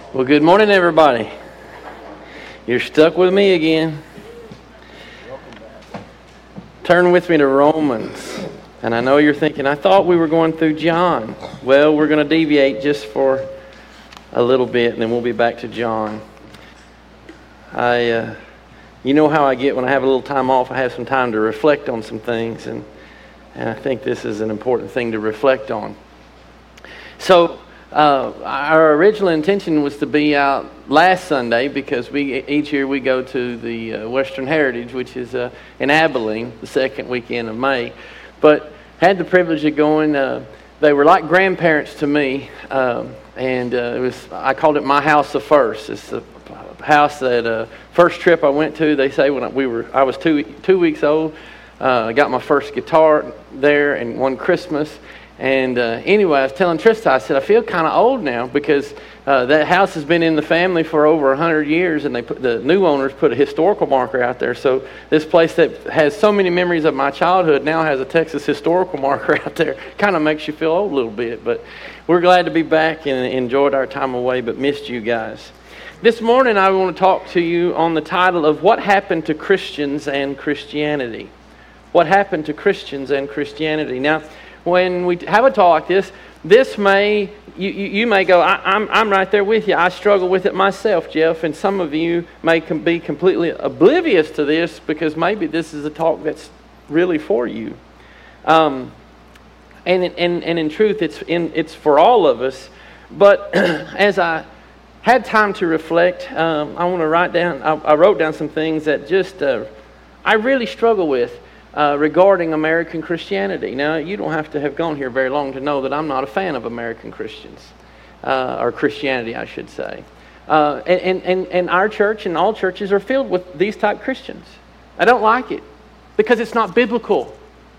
Well, good morning, everybody. You're stuck with me again. Turn with me to Romans. And I know you're thinking, I thought we were going through John. Well, we're going to deviate just for a little bit, and then we'll be back to John. You know how I get when I have a little time off. I have some time to reflect on some things, and I think this is an important thing to reflect on. So, our original intention was to be out last Sunday because each year we go to the Western Heritage, which is in Abilene, the second weekend of May. But had the privilege of going. They were like grandparents to me, and I called it my house of first. It's the house that first trip I went to. They say when I was two weeks old. I got my first guitar there, and one Christmas. And anyway, I was telling Trista, I said, I feel kind of old now because that house has been in the family for over 100 years, and the new owners put a historical marker out there. So this place that has so many memories of my childhood now has a Texas historical marker out there. Kind of makes you feel old a little bit, but we're glad to be back and enjoyed our time away, but missed you guys. This morning I want to talk to you on the title of What Happened to Christians and Christianity. What happened to Christians and Christianity? Now, when we have a talk like this may, you may go, I'm right there with you. I struggle with it myself, Jeff, and some of you may be completely oblivious to this because maybe this is a talk that's really for you. And in truth, it's for all of us. But as I had time to reflect, I want to write down. I wrote down some things that just I really struggle with. Regarding American Christianity. Now, you don't have to have gone here very long to know that I'm not a fan of American Christians, or Christianity, I should say. And our church and all churches are filled with these type Christians. I don't like it because it's not biblical.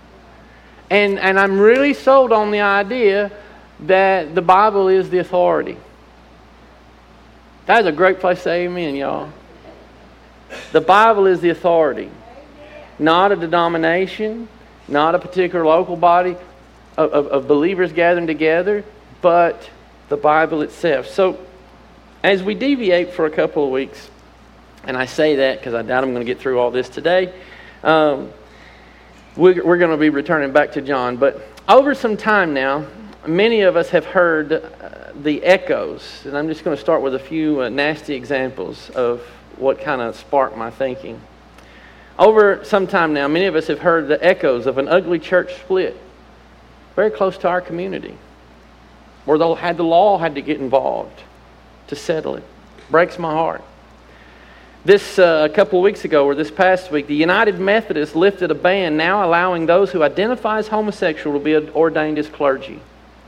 And I'm really sold on the idea that the Bible is the authority. That is a great place to say amen, y'all. The Bible is the authority. Not a denomination, not a particular local body of believers gathering together, but the Bible itself. So, as we deviate for a couple of weeks, and I say that because I doubt I'm going to get through all this today, we're going to be returning back to John. But over some time now, many of us have heard the echoes, and I'm just going to start with a few nasty examples of what kind of sparked my thinking. Over some time now, many of us have heard the echoes of an ugly church split very close to our community, where the law had to get involved to settle it. Breaks my heart. This a couple of weeks ago, or this past week, the United Methodists lifted a ban now allowing those who identify as homosexual to be ordained as clergy.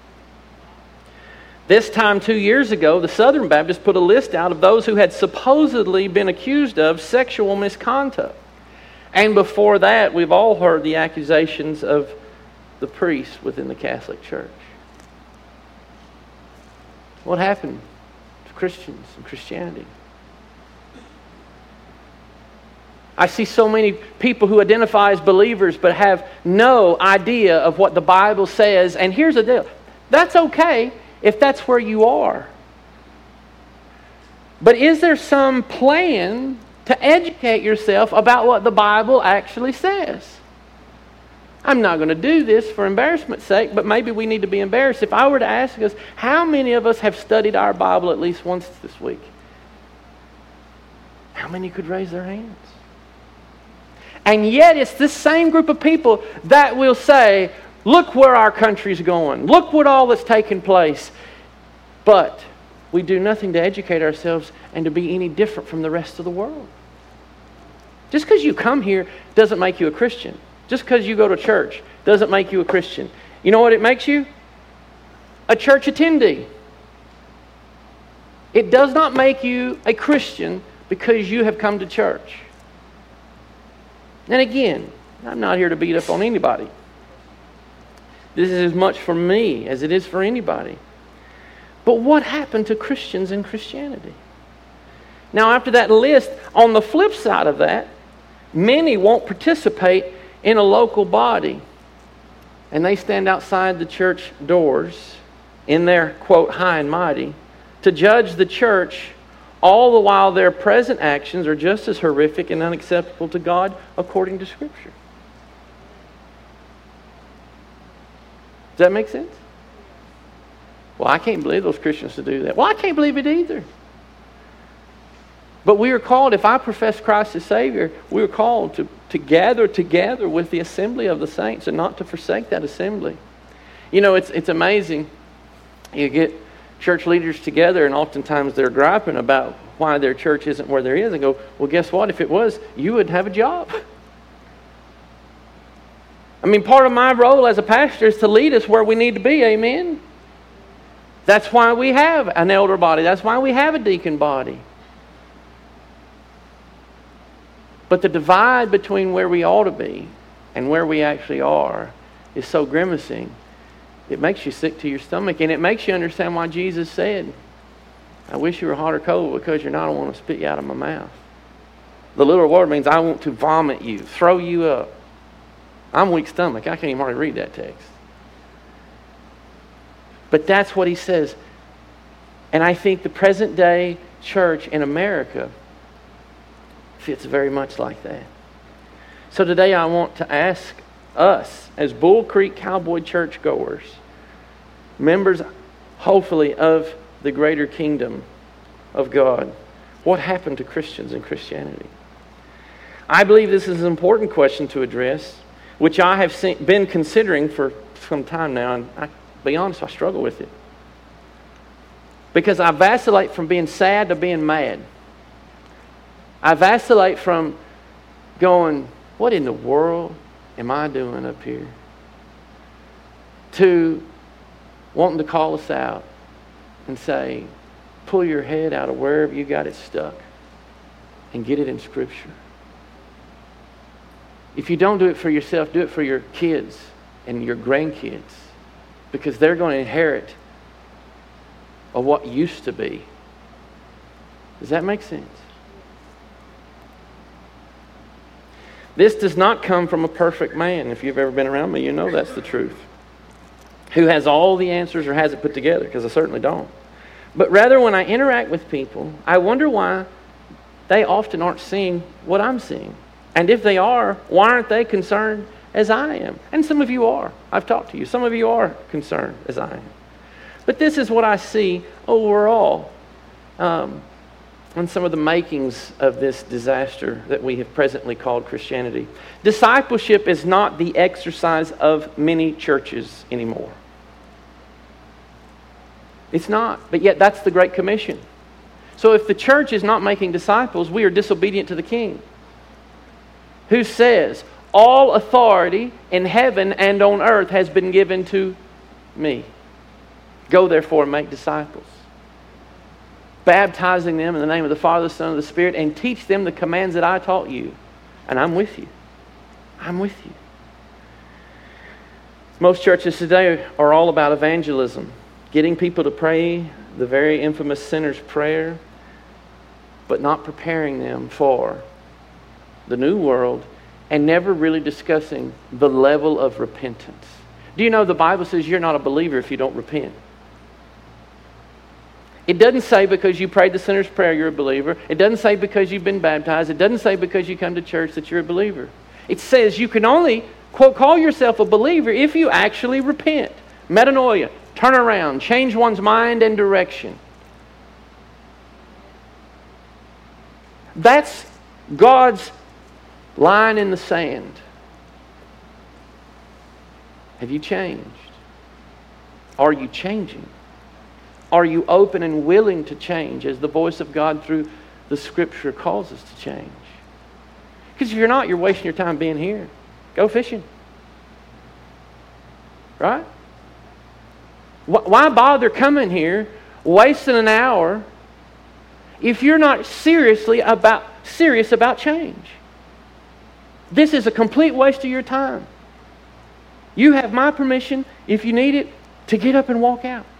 This time 2 years ago, the Southern Baptists put a list out of those who had supposedly been accused of sexual misconduct. And before that, we've all heard the accusations of the priests within the Catholic Church. What happened to Christians and Christianity? I see so many people who identify as believers but have no idea of what the Bible says. And here's the deal. That's okay if that's where you are. But is there some plan to educate yourself about what the Bible actually says? I'm not going to do this for embarrassment's sake, but maybe we need to be embarrassed. If I were to ask us, how many of us have studied our Bible at least once this week? How many could raise their hands? And yet it's this same group of people that will say, look where our country's going. Look what all that's taking place. But we do nothing to educate ourselves and to be any different from the rest of the world. Just because you come here doesn't make you a Christian. Just because you go to church doesn't make you a Christian. You know what it makes you? A church attendee. It does not make you a Christian because you have come to church. And again, I'm not here to beat up on anybody. This is as much for me as it is for anybody. But what happened to Christians and Christianity? Now, after that list, on the flip side of that, many won't participate in a local body. And they stand outside the church doors in their, quote, high and mighty, to judge the church, all the while their present actions are just as horrific and unacceptable to God according to Scripture. Does that make sense? Well, I can't believe those Christians to do that. Well, I can't believe it either. But we are called, if I profess Christ as Savior, we are called to gather together with the assembly of the saints and not to forsake that assembly. You know, it's amazing. You get church leaders together and oftentimes they're griping about why their church isn't where there is. And go, well, guess what? If it was, you would have a job. I mean, part of my role as a pastor is to lead us where we need to be. Amen? That's why we have an elder body. That's why we have a deacon body. But the divide between where we ought to be and where we actually are is so grimacing. It makes you sick to your stomach, and it makes you understand why Jesus said, I wish you were hot or cold, because you're not, I want to spit you out of my mouth. The literal word means I want to vomit you, throw you up. I'm weak stomach. I can't even hardly read that text. But that's what he says. And I think the present day church in America fits very much like that. So today I want to ask us, as Bull Creek Cowboy churchgoers, members, hopefully, of the greater kingdom of God, what happened to Christians and Christianity? I believe this is an important question to address, which I have been considering for some time now, and I'll be honest, I struggle with it. Because I vacillate from being sad to being mad. I vacillate from going, what in the world am I doing up here? To wanting to call us out and say, pull your head out of wherever you got it stuck and get it in Scripture. If you don't do it for yourself, do it for your kids and your grandkids, because they're going to inherit of what used to be. Does that make sense? This does not come from a perfect man. If you've ever been around me, you know that's the truth. Who has all the answers or has it put together, because I certainly don't. But rather, when I interact with people, I wonder why they often aren't seeing what I'm seeing. And if they are, why aren't they concerned as I am? And some of you are. I've talked to you. Some of you are concerned as I am. But this is what I see overall on some of the makings of this disaster that we have presently called Christianity. Discipleship is not the exercise of many churches anymore. It's not. But yet that's the Great Commission. So if the church is not making disciples, we are disobedient to the King, who says, all authority in heaven and on earth has been given to me. Go therefore and make disciples, baptizing them in the name of the Father, the Son, and the Spirit, and teach them the commands that I taught you. And I'm with you. I'm with you. Most churches today are all about evangelism, getting people to pray the very infamous sinner's prayer, but not preparing them for the new world and never really discussing the level of repentance. Do you know the Bible says you're not a believer if you don't repent? It doesn't say because you prayed the sinner's prayer you're a believer. It doesn't say because you've been baptized. It doesn't say because you come to church that you're a believer. It says you can only, quote, call yourself a believer if you actually repent. Metanoia, turn around, change one's mind and direction. That's God's line in the sand. Have you changed? Are you changing? Are you open and willing to change as the voice of God through the Scripture calls us to change? Because if you're not, you're wasting your time being here. Go fishing. Right? Why bother coming here, wasting an hour, if you're not serious about change? This is a complete waste of your time. You have my permission, if you need it, to get up and walk out.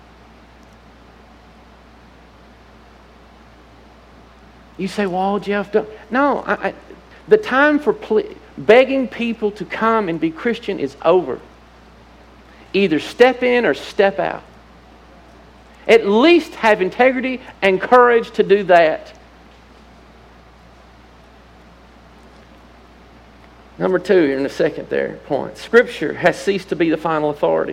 You say, well, Jeff, no. The time for begging people to come and be Christian is over. Either step in or step out. At least have integrity and courage to do that. Number 2, in the second point. Scripture has ceased to be the final authority.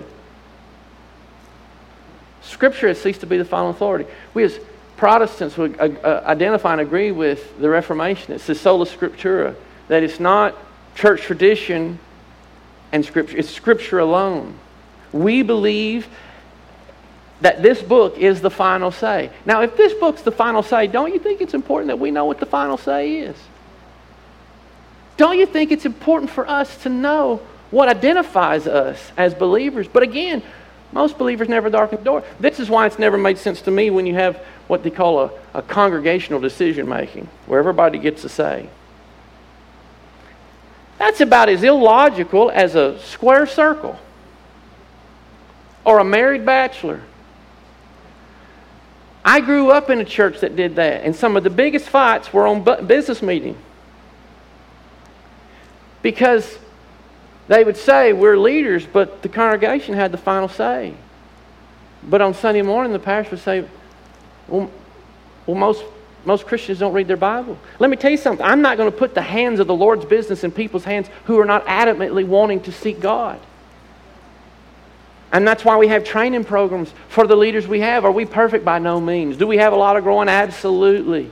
Scripture has ceased to be the final authority. We as Protestants would identify and agree with the Reformation. It's the sola scriptura, that it's not church tradition and Scripture. It's Scripture alone. We believe that this book is the final say. Now, if this book's the final say, don't you think it's important that we know what the final say is? Don't you think it's important for us to know what identifies us as believers? But again, most believers never darken the door. This is why it's never made sense to me when you have what they call a congregational decision making, where everybody gets a say. That's about as illogical as a square circle or a married bachelor. I grew up in a church that did that, and some of the biggest fights were on business meeting. Because they would say, we're leaders, but the congregation had the final say. But on Sunday morning, the pastor would say, well most Christians don't read their Bible. Let me tell you something. I'm not going to put the hands of the Lord's business in people's hands who are not adamantly wanting to seek God. And that's why we have training programs for the leaders we have. Are we perfect? By no means. Do we have a lot of growing? Absolutely.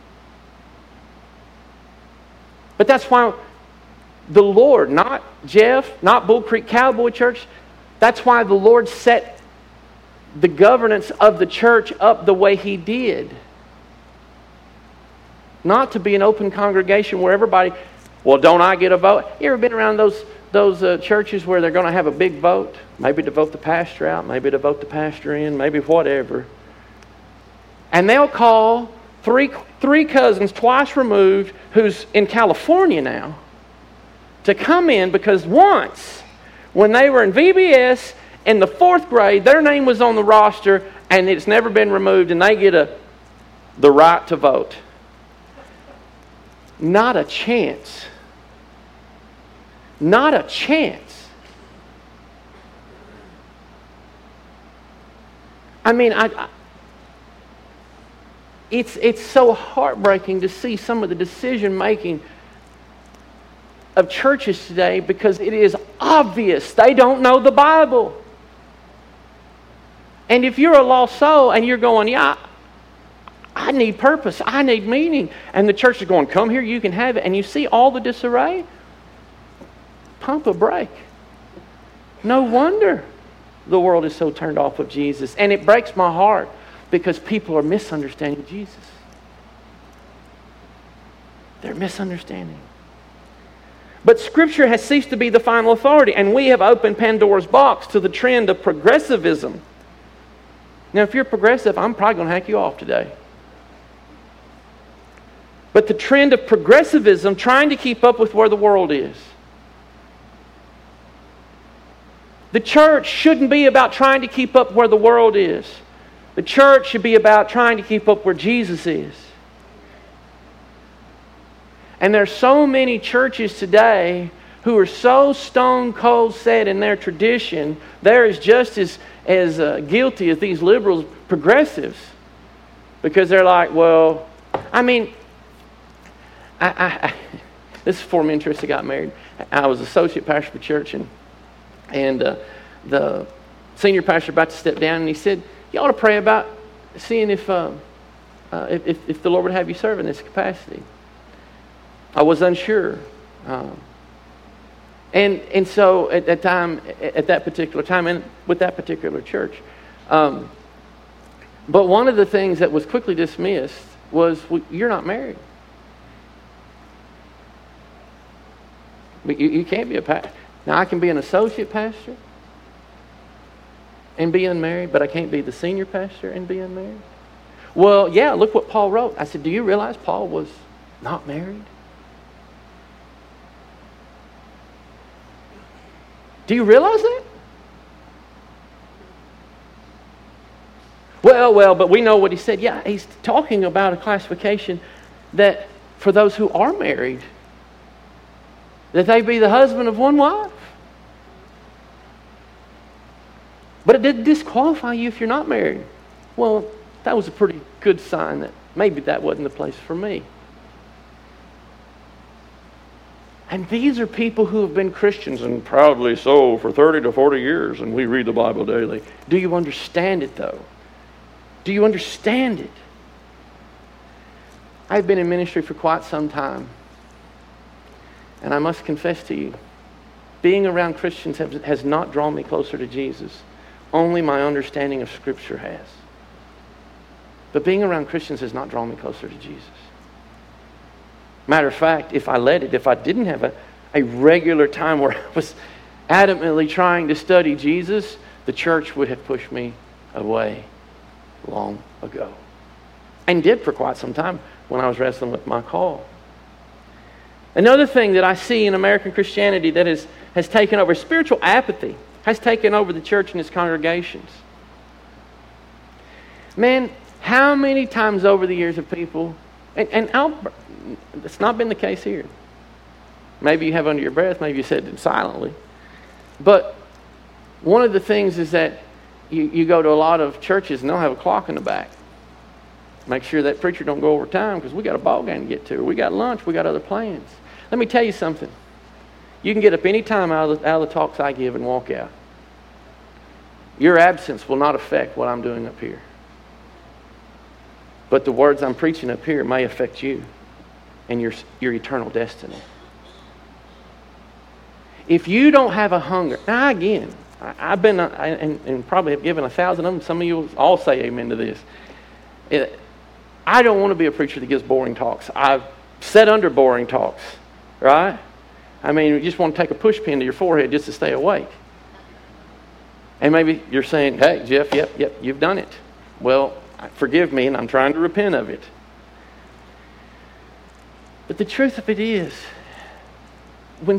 But that's why the Lord, not Jeff, not Bull Creek Cowboy Church, that's why the Lord set the governance of the church up the way He did. Not to be an open congregation where everybody, well, don't I get a vote? You ever been around those churches where they're going to have a big vote? Maybe to vote the pastor out, maybe to vote the pastor in, maybe whatever. And they'll call three cousins twice removed who's in California now to come in because once, when they were in VBS in the 4th grade, their name was on the roster and it's never been removed, and they get the right to vote. Not a chance. Not a chance. I mean, it's so heartbreaking to see some of the decision making of churches today, because it is obvious they don't know the Bible. And if you're a lost soul and you're going, yeah, I need purpose, I need meaning, and the church is going, come here, you can have it, and you see all the disarray, pump a brake. No wonder the world is so turned off of Jesus. And it breaks my heart because people are misunderstanding Jesus. They're misunderstanding. But Scripture has ceased to be the final authority, and we have opened Pandora's box to the trend of progressivism. Now, if you're progressive, I'm probably going to hack you off today. But the trend of progressivism, trying to keep up with where the world is. The church shouldn't be about trying to keep up where the world is. The church should be about trying to keep up where Jesus is. And there's so many churches today who are so stone cold set in their tradition, they're just as guilty as these liberals, progressives. Because they're like, well, I mean, this is before me and Trista got married. I was associate pastor for church, and the senior pastor about to step down, and he said, you ought to pray about seeing if the Lord would have you serve in this capacity. I was unsure. And so at that particular time, and with that particular church. But one of the things that was quickly dismissed was, well, you're not married. But you can't be a pastor. Now, I can be an associate pastor and be unmarried, but I can't be the senior pastor and be unmarried. Well, yeah, look what Paul wrote. I said, do you realize Paul was not married? Do you realize that? Well, but we know what he said. Yeah, he's talking about a classification that for those who are married, that they be the husband of one wife. But it didn't disqualify you if you're not married. Well, that was a pretty good sign that maybe that wasn't the place for me. And these are people who have been Christians, and proudly so, for 30 to 40 years, and we read the Bible daily. Do you understand it, though? Do you understand it? I've been in ministry for quite some time, and I must confess to you, being around Christians has not drawn me closer to Jesus. Only my understanding of Scripture has. But being around Christians has not drawn me closer to Jesus. Matter of fact, if I didn't have a regular time where I was adamantly trying to study Jesus, the church would have pushed me away long ago. And did for quite some time when I was wrestling with my call. Another thing that I see in American Christianity that has taken over, spiritual apathy has taken over the church and its congregations. Man, how many times over the years have people, and it's not been the case here. Maybe you have under your breath, maybe you said it silently. But one of the things is that you go to a lot of churches and they'll have a clock in the back. Make sure that preacher don't go over time because we got a ball game to get to, or we got lunch, we got other plans. Let me tell you something. You can get up any time out of the talks I give and walk out. Your absence will not affect what I'm doing up here. But the words I'm preaching up here may affect you and your eternal destiny. If you don't have a hunger, now again, I've been, and probably have given 1,000 of them, some of you will all say amen to this. I don't want to be a preacher that gives boring talks. I've sat under boring talks, right? I mean, you just want to take a push pin to your forehead just to stay awake. And maybe you're saying, hey, Jeff, yep, you've done it. Well, forgive me, and I'm trying to repent of it. But the truth of it is, when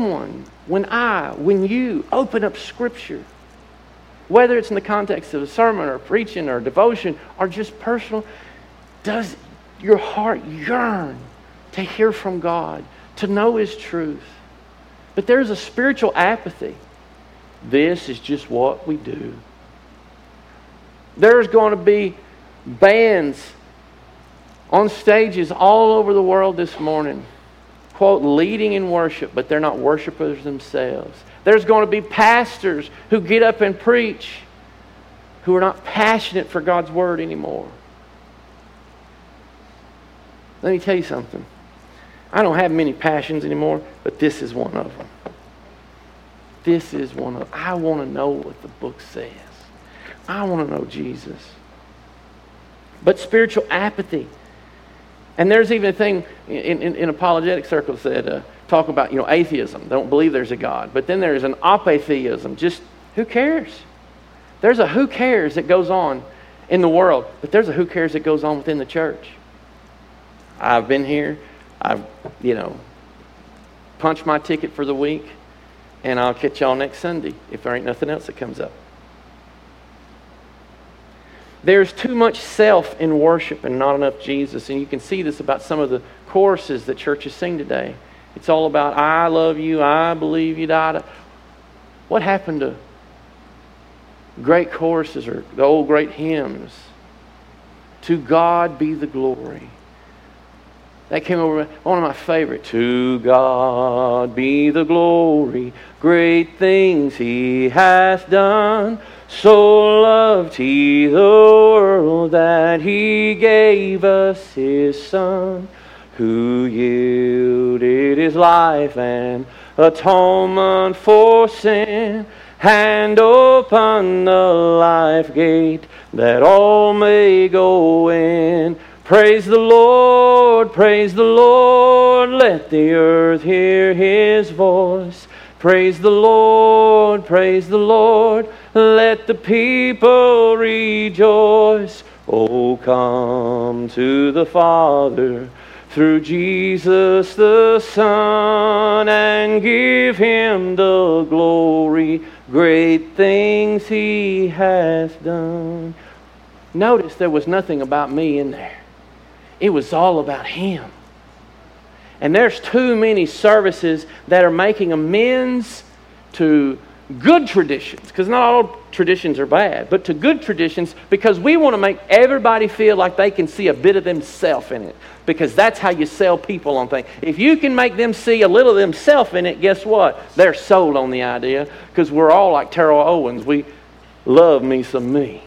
you open up Scripture, whether it's in the context of a sermon or preaching or devotion or just personal, does your heart yearn to hear from God, to know His truth? But there's a spiritual apathy. This is just what we do. There's going to be bands on stages all over the world this morning, quote, leading in worship, but they're not worshipers themselves. There's going to be pastors who get up and preach who are not passionate for God's Word anymore. Let me tell you something. I don't have many passions anymore, but this is one of them. This is one of them. I want to know what the book says. I want to know Jesus. But spiritual apathy. And there's even a thing in apologetic circles that talk about, atheism. They don't believe there's a God. But then there's an apatheism. Just, who cares? There's a who cares that goes on in the world. But there's a who cares that goes on within the church. I've been here. I've, punched my ticket for the week. And I'll catch y'all next Sunday if there ain't nothing else that comes up. There's too much self in worship and not enough Jesus. And you can see this about some of the choruses that churches sing today. It's all about, I love you, I believe you, da. What happened to great choruses or the old great hymns? To God be the glory. That came over, one of my favorite. To God be the glory, great things He hath done. So loved He the world that He gave us His Son, who yielded His life and atonement for sin, and opened the life gate that all may go in. Praise the Lord, let the earth hear His voice. Praise the Lord, let the people rejoice. Oh, come to the Father through Jesus the Son, and give Him the glory, great things He hath done. Notice there was nothing about me in there. It was all about Him. And there's too many services that are making amends to good traditions, because not all traditions are bad, but to good traditions, because we want to make everybody feel like they can see a bit of themselves in it. Because that's how you sell people on things. If you can make them see a little of themselves in it, guess what? They're sold on the idea, because we're all like Terrell Owens. We love me some me.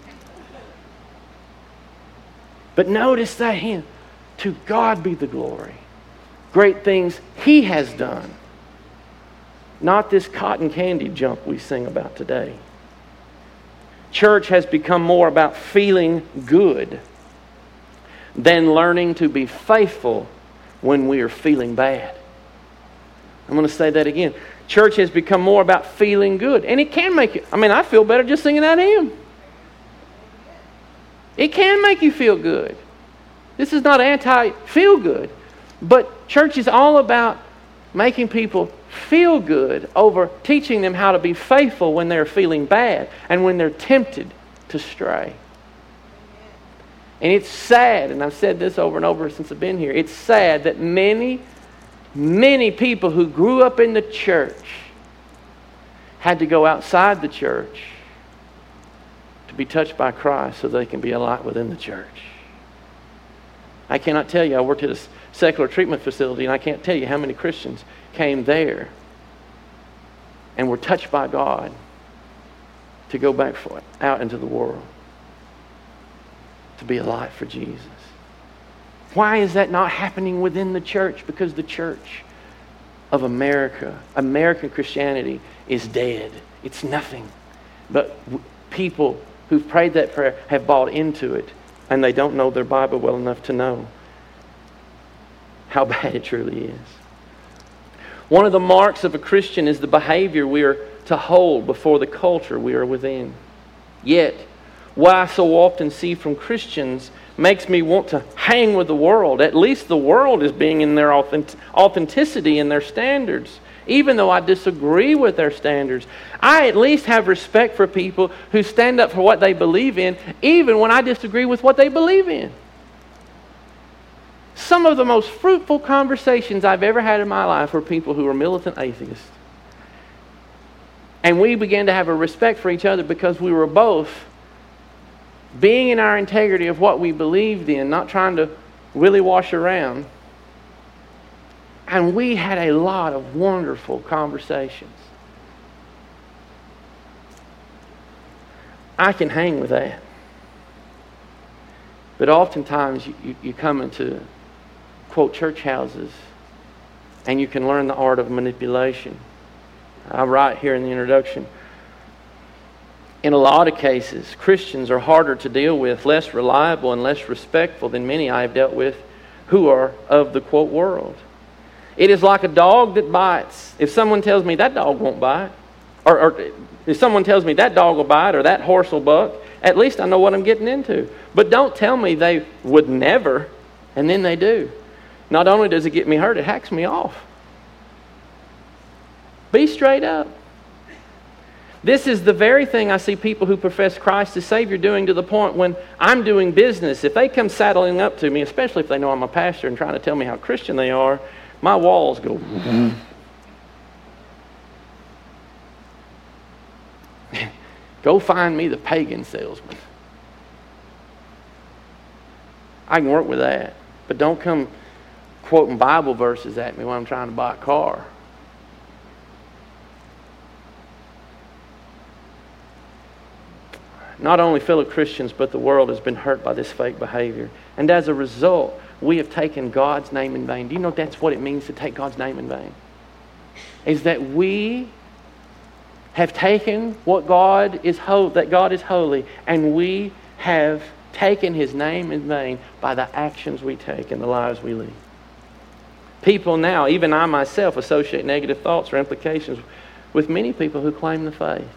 But notice that hymn, to God be the glory. Great things He has done. Not this cotton candy junk we sing about today. Church has become more about feeling good than learning to be faithful when we are feeling bad. I'm going to say that again. Church has become more about feeling good. And it can make you, I feel better just singing that hymn. It can make you feel good. This is not anti-feel good. But church is all about making people feel good over teaching them how to be faithful when they're feeling bad and when they're tempted to stray. And it's sad, and I've said this over and over since I've been here, it's sad that many, many people who grew up in the church had to go outside the church to be touched by Christ so they can be a light within the church. I cannot tell you, I worked at a secular treatment facility, and I can't tell you how many Christians came there and were touched by God to go back for it, out into the world, to be a light for Jesus. Why is that not happening within the church? Because the church of America, American Christianity, is dead. It's nothing. But people who've prayed that prayer have bought into it, and they don't know their Bible well enough to know how bad it truly is. One of the marks of a Christian is the behavior we are to hold before the culture we are within. Yet, what I so often see from Christians makes me want to hang with the world. At least the world is being in their authenticity and their standards. Even though I disagree with their standards, I at least have respect for people who stand up for what they believe in, even when I disagree with what they believe in. Some of the most fruitful conversations I've ever had in my life were people who were militant atheists. And we began to have a respect for each other because we were both being in our integrity of what we believed in, not trying to willy wash around. And we had a lot of wonderful conversations. I can hang with that. But oftentimes you come into, quote, church houses and you can learn the art of manipulation. I write here in the introduction, in a lot of cases, Christians are harder to deal with, less reliable and less respectful than many I have dealt with who are of the, quote, world. It is like a dog that bites. If someone tells me that dog won't bite, or if someone tells me that dog will bite or that horse will buck, at least I know what I'm getting into. But don't tell me they would never, and then they do. Not only does it get me hurt, it hacks me off. Be straight up. This is the very thing I see people who profess Christ as Savior doing, to the point when I'm doing business. If they come saddling up to me, especially if they know I'm a pastor and trying to tell me how Christian they are, my walls go. Go find me the pagan salesman. I can work with that. But don't come quoting Bible verses at me when I'm trying to buy a car. Not only fellow Christians, but the world has been hurt by this fake behavior. And as a result, we have taken God's name in vain. Do you know that's what it means to take God's name in vain? Is that we have taken what God is that God is holy, and we have taken His name in vain by the actions we take and the lives we lead. People now, even I myself, associate negative thoughts or implications with many people who claim the faith.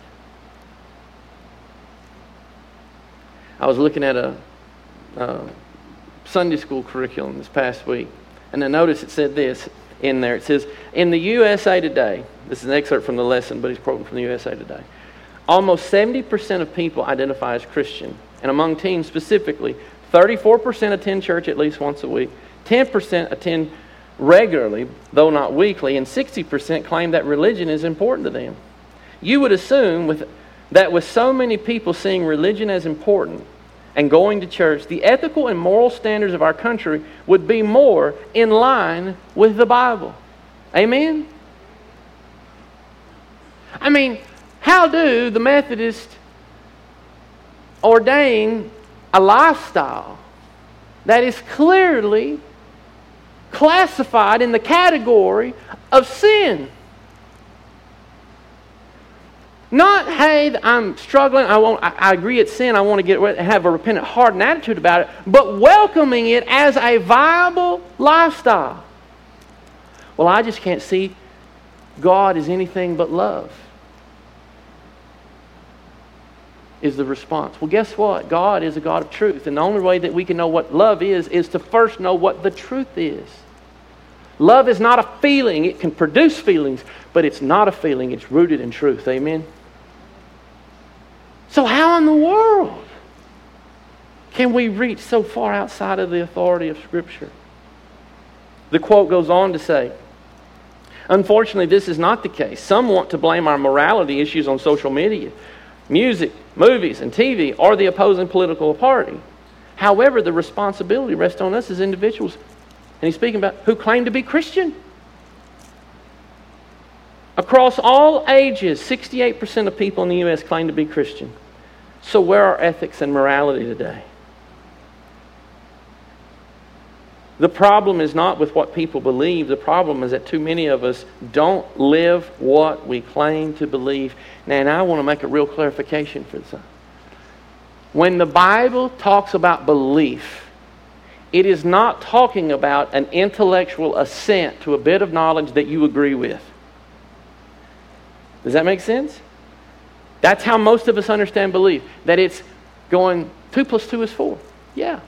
I was looking at a Sunday school curriculum this past week, and I noticed it said this in there. It says, in the USA Today, this is an excerpt from the lesson, but he's quoting from the USA Today, almost 70% of people identify as Christian, and among teens specifically, 34% attend church at least once a week, 10% attend regularly, though not weekly, and 60% claim that religion is important to them. You would assume, with that with so many people seeing religion as important and going to church, the ethical and moral standards of our country would be more in line with the Bible. Amen? I mean, how do the Methodists ordain a lifestyle that is clearly classified in the category of sin? Not, hey, I'm struggling, I agree it's sin, I want to have a repentant heart and attitude about it, but welcoming it as a viable lifestyle. Well, I just can't see God as anything but love, is the response. Well, guess what? God is a God of truth, and the only way that we can know what love is to first know what the truth is. Love is not a feeling. It can produce feelings, but it's not a feeling. It's rooted in truth. Amen? So how in the world can we reach so far outside of the authority of Scripture? The quote goes on to say, unfortunately, this is not the case. Some want to blame our morality issues on social media, music, movies, and TV, or the opposing political party. However, the responsibility rests on us as individuals. And he's speaking about who claim to be Christian. Across all ages, 68% of people in the U.S. claim to be Christian. So where are ethics and morality today? The problem is not with what people believe. The problem is that too many of us don't live what we claim to believe. Now, and I want to make a real clarification for this. When the Bible talks about belief, it is not talking about an intellectual assent to a bit of knowledge that you agree with. Does that make sense? That's how most of us understand belief. That it's going 2 plus 2 is 4. Yeah.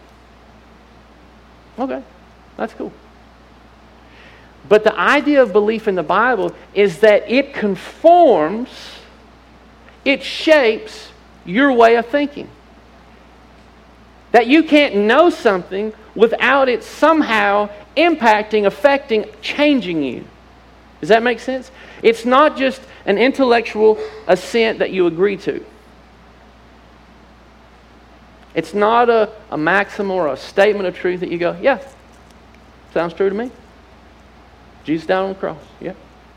Okay. That's cool. But the idea of belief in the Bible is that it conforms, it shapes your way of thinking. That you can't know something without it somehow impacting, affecting, changing you. Does that make sense? It's not just an intellectual assent that you agree to. It's not a maxim or a statement of truth that you go, yeah, sounds true to me. Jesus died on the cross, yeah.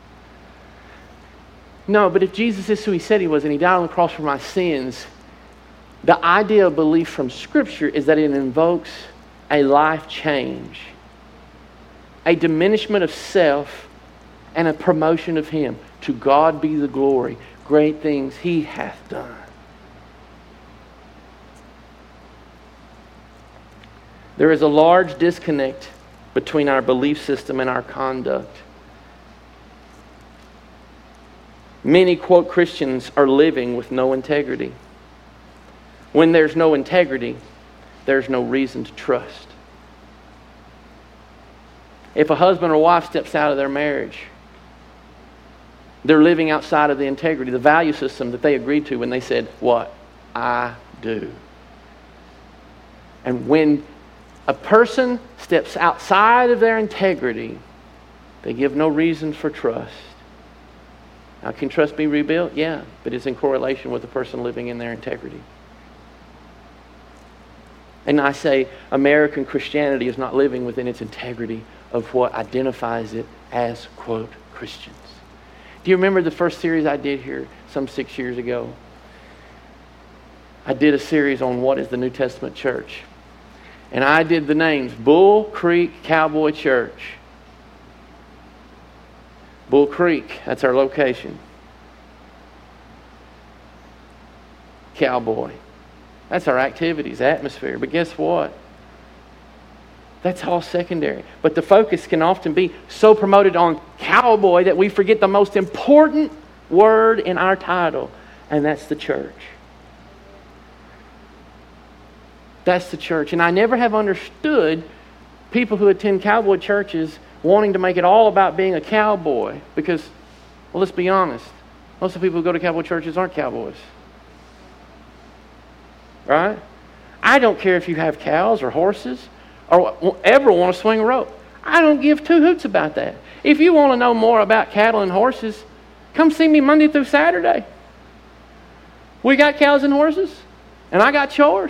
No, but if Jesus is who He said He was and He died on the cross for my sins, the idea of belief from Scripture is that it invokes a life change, a diminishment of self, and a promotion of Him. To God be the glory. Great things He hath done. There is a large disconnect between our belief system and our conduct. Many, quote, Christians are living with no integrity. When there's no integrity, there's no reason to trust. If a husband or wife steps out of their marriage, they're living outside of the integrity, the value system that they agreed to when they said, what? I do. And when a person steps outside of their integrity, they give no reason for trust. Now, can trust be rebuilt? Yeah, but it's in correlation with the person living in their integrity. And I say American Christianity is not living within its integrity of what identifies it as, quote, Christians. Do you remember the first series I did here some 6 years ago? I did a series on what is the New Testament church. And I did the names Bull Creek Cowboy Church. Bull Creek, that's our location. Cowboy, that's our activities, atmosphere. But guess what? That's all secondary. But the focus can often be so promoted on cowboy that we forget the most important word in our title, and that's the church. That's the church. And I never have understood people who attend cowboy churches wanting to make it all about being a cowboy. Because, well, let's be honest. Most of the people who go to cowboy churches aren't cowboys. Right? I don't care if you have cows or horses or ever want to swing a rope. I don't give two hoots about that. If you want to know more about cattle and horses, come see me Monday through Saturday. We got cows and horses, and I got chores.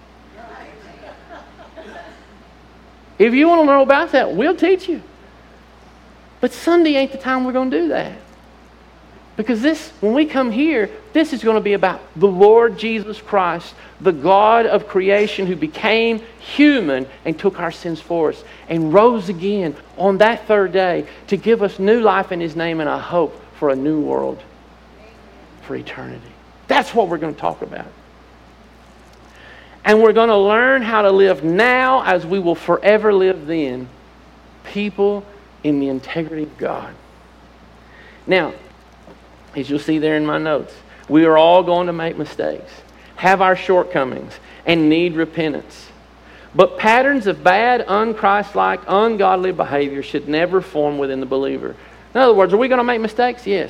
If you want to know about that, we'll teach you. But Sunday ain't the time we're going to do that. Because when we come here, this is going to be about the Lord Jesus Christ, the God of creation who became human and took our sins for us and rose again on that third day to give us new life in His name and a hope for a new world for eternity. That's what we're going to talk about. And we're going to learn how to live now as we will forever live then. People in the integrity of God. Now, as you'll see there in my notes, we are all going to make mistakes, have our shortcomings, and need repentance. But patterns of bad, unchristlike, ungodly behavior should never form within the believer. In other words, are we going to make mistakes? Yes.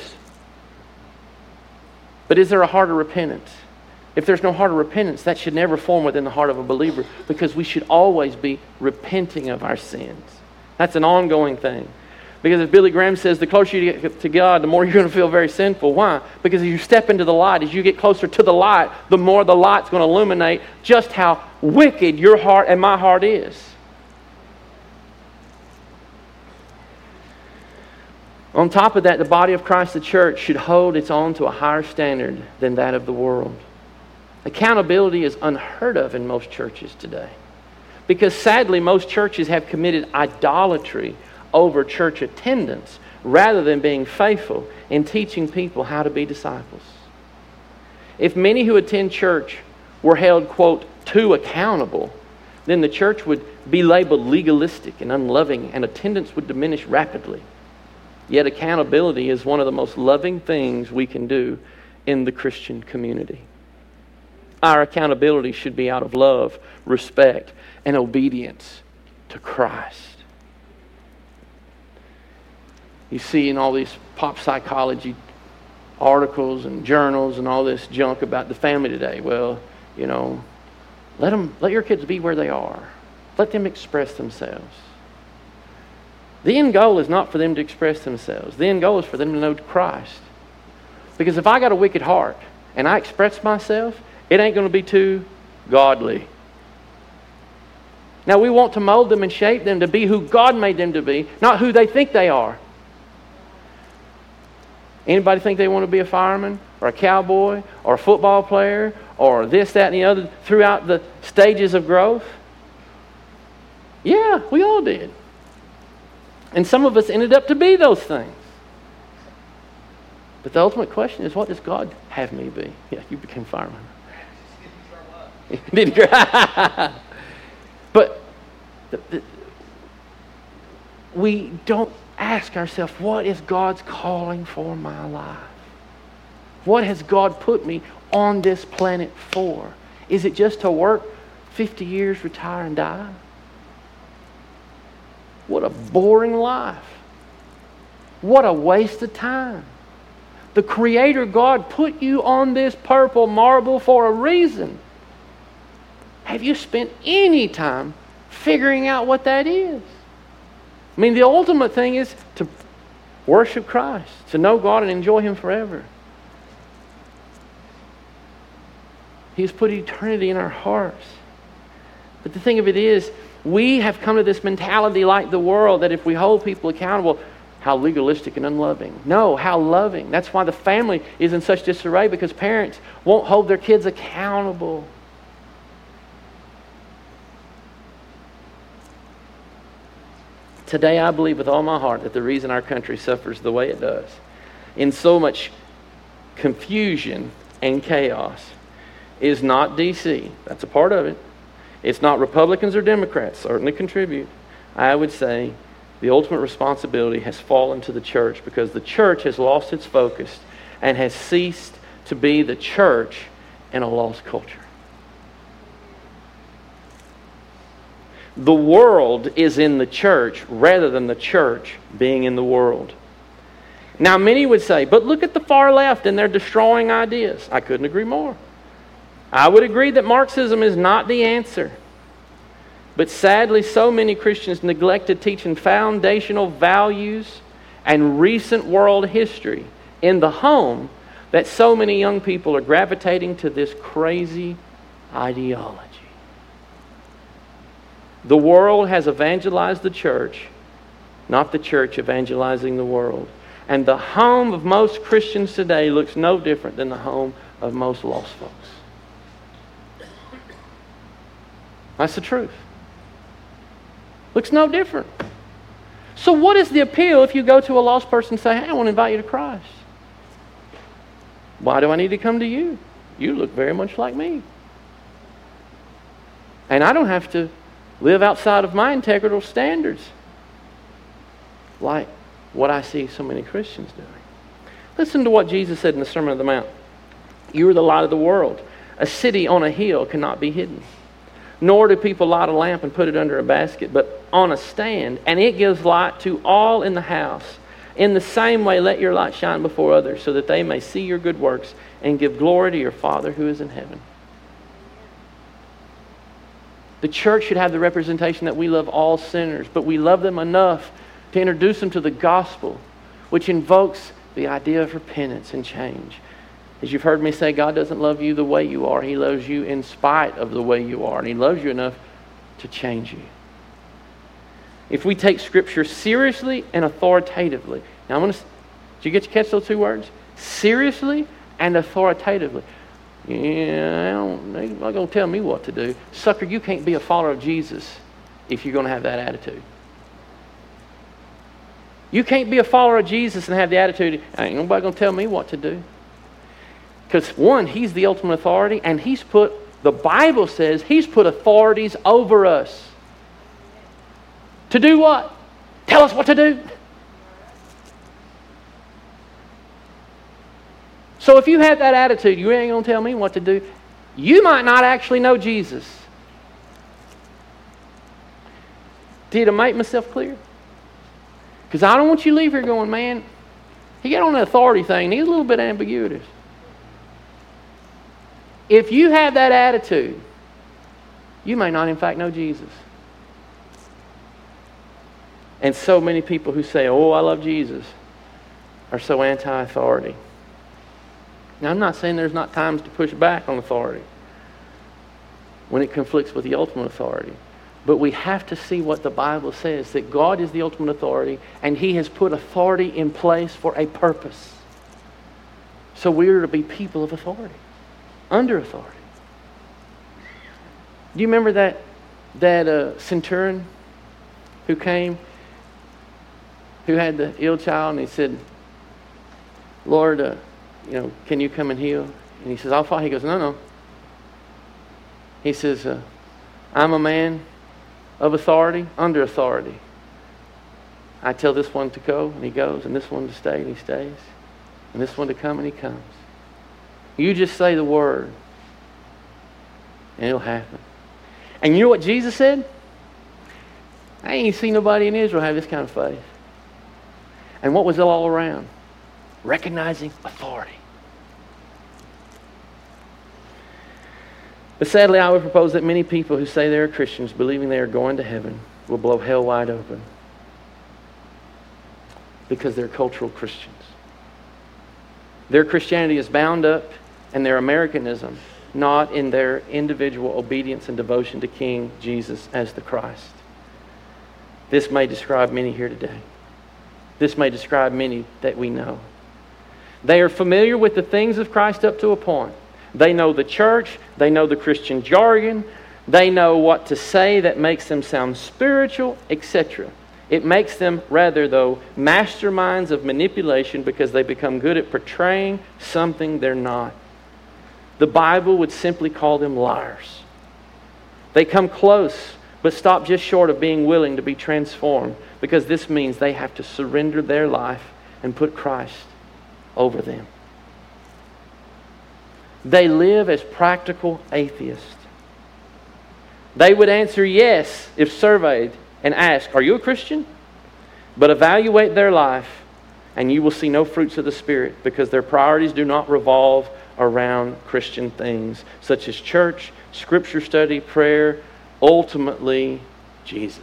But is there a heart of repentance? If there's no heart of repentance, that should never form within the heart of a believer, because we should always be repenting of our sins. That's an ongoing thing. Because as Billy Graham says, the closer you get to God, the more you're going to feel very sinful. Why? Because as you step into the light, as you get closer to the light, the more the light's going to illuminate just how wicked your heart and my heart is. On top of that, the body of Christ, the church, should hold its own to a higher standard than that of the world. Accountability is unheard of in most churches today. Because sadly, most churches have committed idolatry over church attendance rather than being faithful in teaching people how to be disciples. If many who attend church were held, quote, too accountable, then the church would be labeled legalistic and unloving, and attendance would diminish rapidly. Yet accountability is one of the most loving things we can do in the Christian community. Our accountability should be out of love, respect, and obedience to Christ. You see in all these pop psychology articles and journals and all this junk about the family today. Well, you know, let your kids be where they are. Let them express themselves. The end goal is not for them to express themselves. The end goal is for them to know Christ. Because if I got a wicked heart and I express myself, it ain't going to be too godly. Now, we want to mold them and shape them to be who God made them to be, not who they think they are. Anybody think they want to be a fireman or a cowboy or a football player or this, that, and the other throughout the stages of growth? Yeah, we all did. And some of us ended up to be those things. But the ultimate question is, what does God have me be? Yeah, you became a fireman. Didn't you? But we don't ask ourselves, what is God's calling for my life? What has God put me on this planet for? Is it just to work 50 years, retire, and die? What a boring life. What a waste of time. The Creator God put you on this purple marble for a reason. Have you spent any time figuring out what that is? I mean, the ultimate thing is to worship Christ, to know God and enjoy Him forever. He's put eternity in our hearts. But the thing of it is, we have come to this mentality like the world that if we hold people accountable, how legalistic and unloving. No, how loving. That's why the family is in such disarray, because parents won't hold their kids accountable. Today, I believe with all my heart that the reason our country suffers the way it does, in so much confusion and chaos, is not D.C. That's a part of it. It's not Republicans or Democrats, certainly contribute. I would say the ultimate responsibility has fallen to the church, because the church has lost its focus and has ceased to be the church in a lost culture. The world is in the church rather than the church being in the world. Now, many would say, but look at the far left and they're destroying ideas. I couldn't agree more. I would agree that Marxism is not the answer. But sadly, so many Christians neglected teaching foundational values and recent world history in the home that so many young people are gravitating to this crazy ideology. The world has evangelized the church, not the church evangelizing the world. And the home of most Christians today looks no different than the home of most lost folks. That's the truth. Looks no different. So what is the appeal if you go to a lost person and say, hey, I want to invite you to Christ? Why do I need to come to you? You look very much like me. And I don't have to live outside of my integral standards like what I see so many Christians doing. Listen to what Jesus said in the Sermon on the Mount. You are the light of the world. A city on a hill cannot be hidden. Nor do people light a lamp and put it under a basket, but on a stand, and it gives light to all in the house. In the same way, let your light shine before others, so that they may see your good works and give glory to your Father who is in heaven. The church should have the representation that we love all sinners, but we love them enough to introduce them to the gospel, which invokes the idea of repentance and change. As you've heard me say, God doesn't love you the way you are. He loves you in spite of the way you are. And He loves you enough to change you. If we take Scripture seriously and authoritatively. Now, did you catch those two words? Seriously and authoritatively. Yeah, they're not going to tell me what to do. Sucker, you can't be a follower of Jesus if you're going to have that attitude. You can't be a follower of Jesus and have the attitude, ain't nobody going to tell me what to do. Because one, He's the ultimate authority, and the Bible says He's put authorities over us. To do what? Tell us what to do. So if you have that attitude, you ain't going to tell me what to do, you might not actually know Jesus. Did I make myself clear? Because I don't want you to leave here going, man, he got on the authority thing, and he's a little bit ambiguous. If you have that attitude, you may not in fact know Jesus. And so many people who say, oh, I love Jesus, are so anti-authority. Now, I'm not saying there's not times to push back on authority when it conflicts with the ultimate authority. But we have to see what the Bible says, that God is the ultimate authority, and He has put authority in place for a purpose. So we are to be people of authority. Under authority. Do you remember that centurion who came, who had the ill child, and he said, Lord, can you come and heal? And he says, I'll follow. He goes, no. He says, I'm a man of authority, under authority. I tell this one to go, and he goes, and this one to stay, and he stays, and this one to come, and he comes. You just say the word, and it'll happen. And you know what Jesus said? I ain't seen nobody in Israel have this kind of faith. And what was it all around? Recognizing authority. But sadly, I would propose that many people who say they are Christians, believing they are going to heaven, will blow hell wide open because they're cultural Christians. Their Christianity is bound up in their Americanism, not in their individual obedience and devotion to King Jesus as the Christ. This may describe many here today. This may describe many that we know. They are familiar with the things of Christ up to a point. They know the church. They know the Christian jargon. They know what to say that makes them sound spiritual, etc. It makes them, rather though, masterminds of manipulation because they become good at portraying something they're not. The Bible would simply call them liars. They come close, but stop just short of being willing to be transformed, because this means they have to surrender their life and put Christ over them. They live as practical atheists. They would answer yes if surveyed and ask, are you a Christian? But evaluate their life and you will see no fruits of the Spirit, because their priorities do not revolve around Christian things such as church, scripture study, prayer, ultimately Jesus.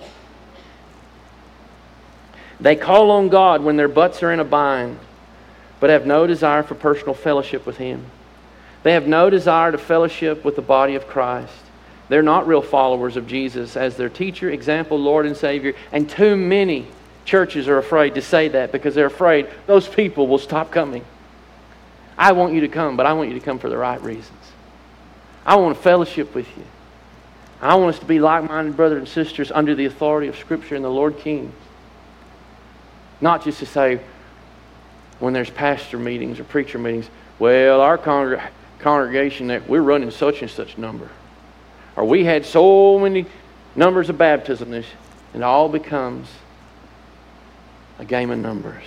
They call on God when their butts are in a bind, but have no desire for personal fellowship with Him. They have no desire to fellowship with the body of Christ. They're not real followers of Jesus as their teacher, example, Lord, and Savior. And too many churches are afraid to say that because they're afraid those people will stop coming. I want you to come, but I want you to come for the right reasons. I want to fellowship with you. I want us to be like-minded brothers and sisters under the authority of Scripture and the Lord King. Not just to say, when there's pastor meetings or preacher meetings, well, our congregation, that we're running such and such number. Or we had so many numbers of baptism. And it all becomes a game of numbers.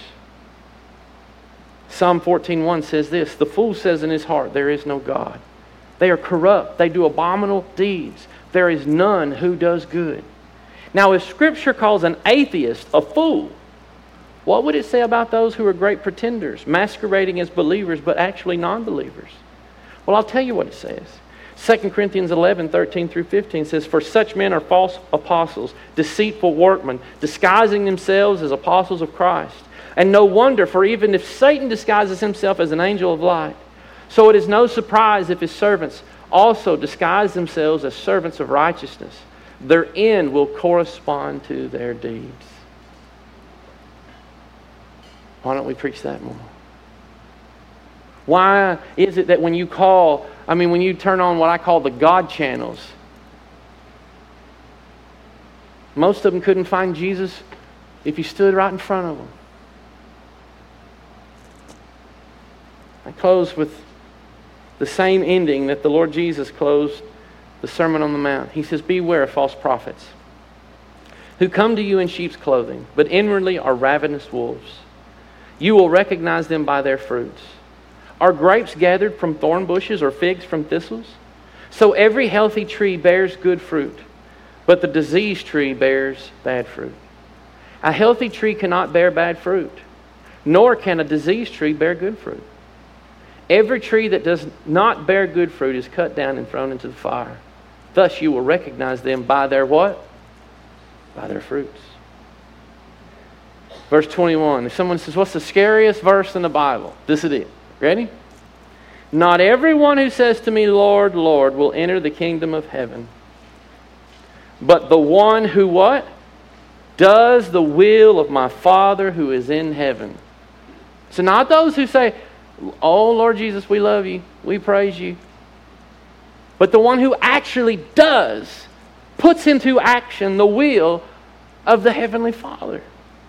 Psalm 14:1 says this, the fool says in his heart, there is no God. They are corrupt. They do abominable deeds. There is none who does good. Now, if Scripture calls an atheist a fool, what would it say about those who are great pretenders, masquerading as believers but actually non-believers? Well, I'll tell you what it says. 2 Corinthians 11:13-15 says, for such men are false apostles, deceitful workmen, disguising themselves as apostles of Christ. And no wonder, for even if Satan disguises himself as an angel of light, so it is no surprise if his servants also disguise themselves as servants of righteousness. Their end will correspond to their deeds. Why don't we preach that more? Why is it that when you turn on what I call the God channels, most of them couldn't find Jesus if you stood right in front of them? I close with the same ending that the Lord Jesus closed the Sermon on the Mount. He says, beware of false prophets who come to you in sheep's clothing, but inwardly are ravenous wolves. You will recognize them by their fruits. Are grapes gathered from thorn bushes or figs from thistles? So every healthy tree bears good fruit, but the diseased tree bears bad fruit. A healthy tree cannot bear bad fruit, nor can a diseased tree bear good fruit. Every tree that does not bear good fruit is cut down and thrown into the fire. Thus you will recognize them by their what? By their fruits. Verse 21. If someone says, what's the scariest verse in the Bible? This is it. Ready? Not everyone who says to me, Lord, Lord, will enter the kingdom of heaven, but the one who what? Does the will of my Father who is in heaven. So not those who say, oh, Lord Jesus, we love you, we praise you. But the one who actually does, puts into action the will of the Heavenly Father.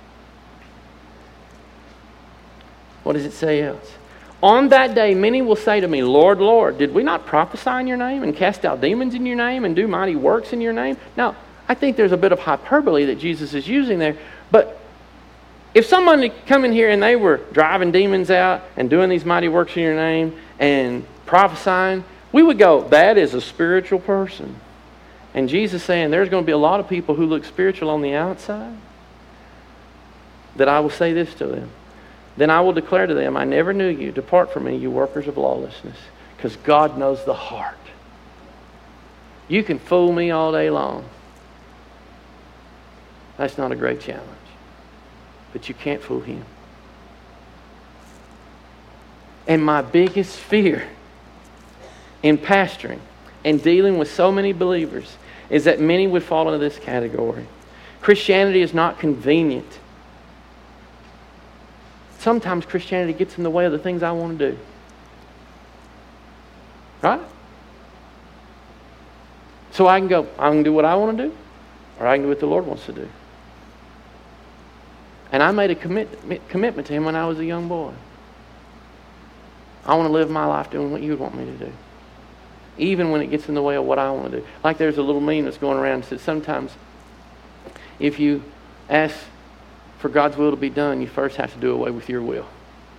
What does it say else? On that day, many will say to me, Lord, Lord, did we not prophesy in your name and cast out demons in your name and do mighty works in your name? Now, I think there's a bit of hyperbole that Jesus is using there, but if someone had come in here and they were driving demons out and doing these mighty works in your name and prophesying, we would go, that is a spiritual person. And Jesus saying there's going to be a lot of people who look spiritual on the outside, that I will say this to them. Then I will declare to them, I never knew you. Depart from me, you workers of lawlessness. Because God knows the heart. You can fool me all day long. That's not a great challenge. But you can't fool Him. And my biggest fear in pastoring and dealing with so many believers is that many would fall into this category. Christianity is not convenient. Sometimes Christianity gets in the way of the things I want to do. Right? So I can do what I want to do, or I can do what the Lord wants to do. And I made a commitment to Him when I was a young boy. I want to live my life doing what you would want me to do. Even when it gets in the way of what I want to do. Like there's a little meme that's going around that says sometimes if you ask for God's will to be done, you first have to do away with your will.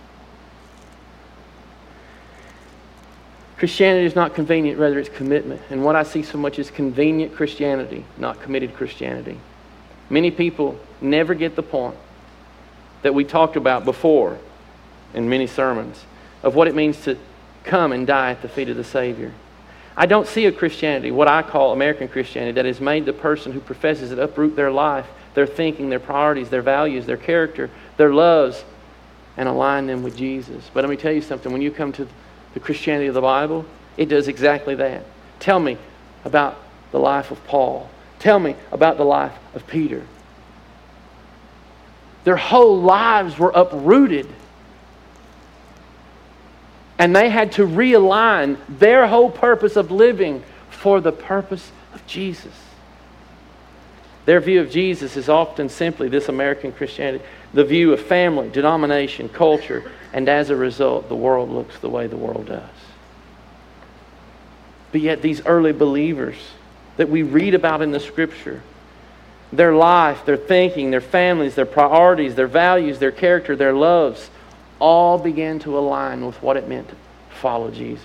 Christianity is not convenient, rather it's commitment. And what I see so much is convenient Christianity, not committed Christianity. Many people never get the point that we talked about before in many sermons of what it means to come and die at the feet of the Savior. I don't see a Christianity, what I call American Christianity, that has made the person who professes it uproot their life, their thinking, their priorities, their values, their character, their loves, and align them with Jesus. But let me tell you something. When you come to the Christianity of the Bible, it does exactly that. Tell me about the life of Paul. Tell me about the life of Peter. Their whole lives were uprooted. And they had to realign their whole purpose of living for the purpose of Jesus. Their view of Jesus is often simply this American Christianity, the view of family, denomination, culture, and as a result, the world looks the way the world does. But yet these early believers that we read about in the Scripture, their life, their thinking, their families, their priorities, their values, their character, their loves, all began to align with what it meant to follow Jesus.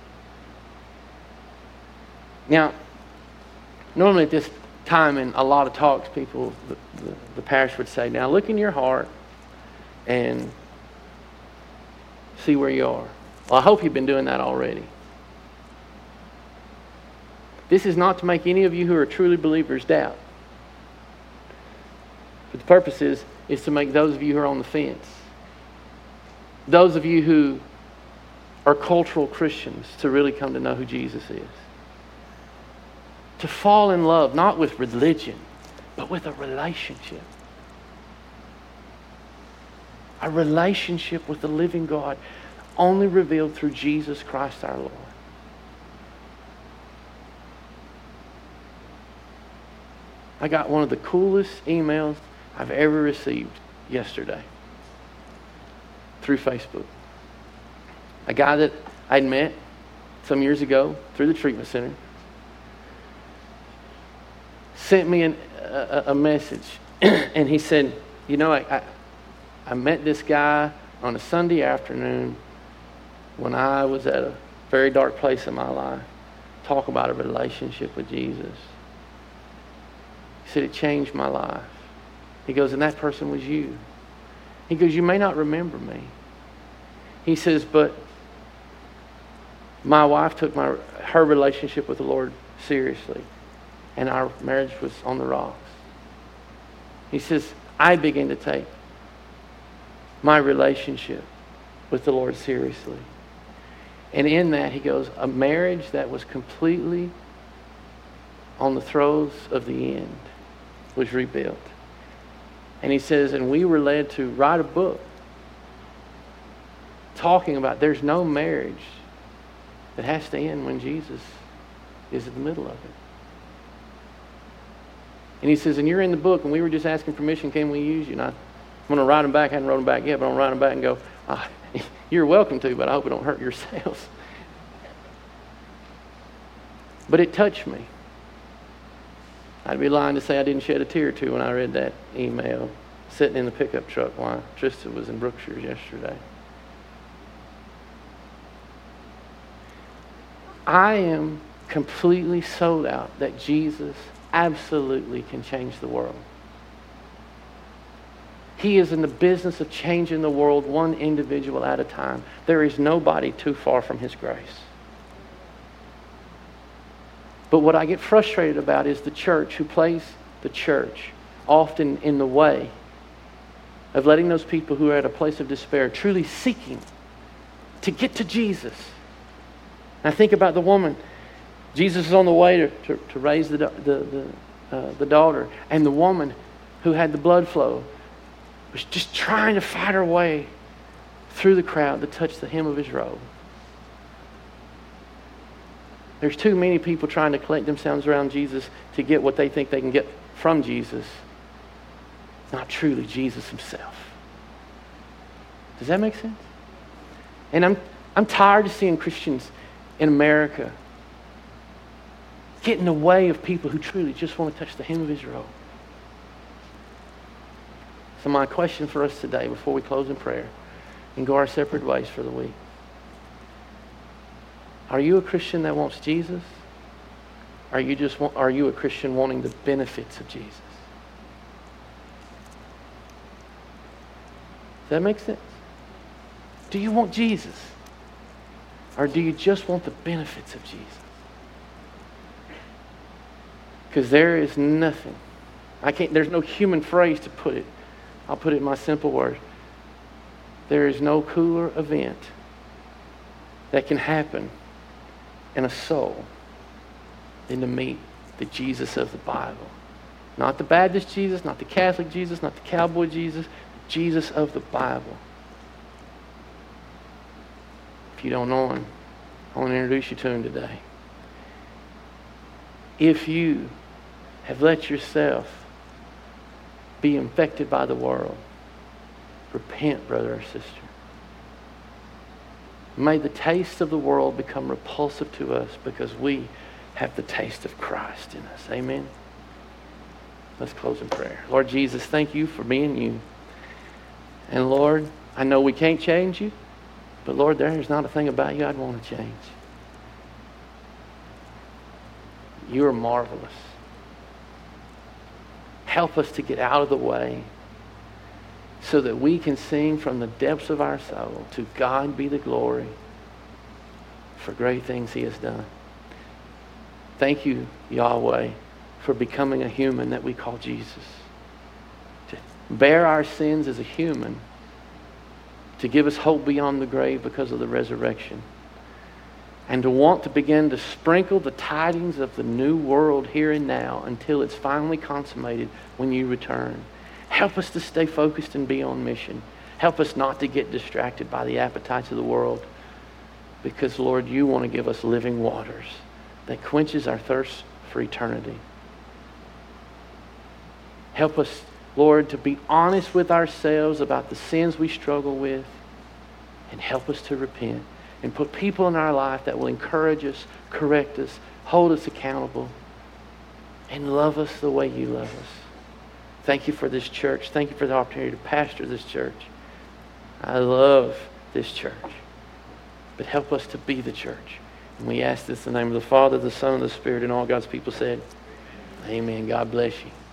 Now, normally at this time in a lot of talks, people, the parish would say, now look in your heart and see where you are. Well, I hope you've been doing that already. This is not to make any of you who are truly believers doubt. But the purpose is to make those of you who are on the fence, those of you who are cultural Christians, to really come to know who Jesus is. To fall in love, not with religion, but with a relationship. A relationship with the living God, only revealed through Jesus Christ our Lord. I got one of the coolest emails I've ever received yesterday through Facebook. A guy that I'd met some years ago through the treatment center sent me a message, and he said, you know, I met this guy on a Sunday afternoon when I was at a very dark place in my life. Talk about a relationship with Jesus. He said, it changed my life. He goes, and that person was you. He goes, you may not remember me. He says, but my wife took her relationship with the Lord seriously, and our marriage was on the rocks. He says, I began to take my relationship with the Lord seriously. And in that, he goes, a marriage that was completely on the throes of the end was rebuilt. And he says, and we were led to write a book talking about there's no marriage that has to end when Jesus is in the middle of it. And he says, and you're in the book, and we were just asking permission, can we use you? And I'm going to write them back. I hadn't wrote them back yet, but I'm going to write them back and go, you're welcome to, but I hope it don't hurt your sales. But it touched me. I'd be lying to say I didn't shed a tear or two when I read that email, sitting in the pickup truck while Trista was in Brookshire yesterday. I am completely sold out that Jesus absolutely can change the world. He is in the business of changing the world one individual at a time. There is nobody too far from His grace. But what I get frustrated about is the church who plays the church often in the way of letting those people who are at a place of despair, truly seeking to get to Jesus. And I think about the woman. Jesus is on the way to raise the daughter, and the woman who had the blood flow was just trying to fight her way through the crowd to touch the hem of His robe. There's too many people trying to collect themselves around Jesus to get what they think they can get from Jesus, not truly Jesus Himself. Does that make sense? And I'm tired of seeing Christians in America get in the way of people who truly just want to touch the hem of His robe. So my question for us today, before we close in prayer and go our separate ways for the week, are you a Christian that wants Jesus? Are you a Christian wanting the benefits of Jesus? Does that make sense? Do you want Jesus? Or do you just want the benefits of Jesus? Because there is nothing. There's no human phrase to put it. I'll put it in my simple word. there is no cooler event that can happen in a soul than to meet the Jesus of the Bible. Not the Baptist Jesus, not the Catholic Jesus, not the cowboy Jesus, the Jesus of the Bible. If you don't know him, I want to introduce you to him today. If you have let yourself be infected by the world, repent, brother or sister. May the taste of the world become repulsive to us because we have the taste of Christ in us. Amen. Let's close in prayer. Lord Jesus, thank you for being you. And Lord, I know we can't change you, but Lord, there is not a thing about you I'd want to change. You are marvelous. Help us to get out of the way so that we can sing from the depths of our soul, to God be the glory for great things he has done. Thank you, Yahweh, for becoming a human that we call Jesus. To bear our sins as a human, to give us hope beyond the grave because of the resurrection, and to want to begin to sprinkle the tidings of the new world here and now until it's finally consummated when you return. Help us to stay focused and be on mission. Help us not to get distracted by the appetites of the world, because, Lord, you want to give us living waters that quenches our thirst for eternity. Help us, Lord, to be honest with ourselves about the sins we struggle with, and help us to repent and put people in our life that will encourage us, correct us, hold us accountable, and love us the way you love us. Thank you for this church. Thank you for the opportunity to pastor this church. I love this church. But help us to be the church. And we ask this in the name of the Father, the Son, and the Spirit, and all God's people said, amen. God bless you.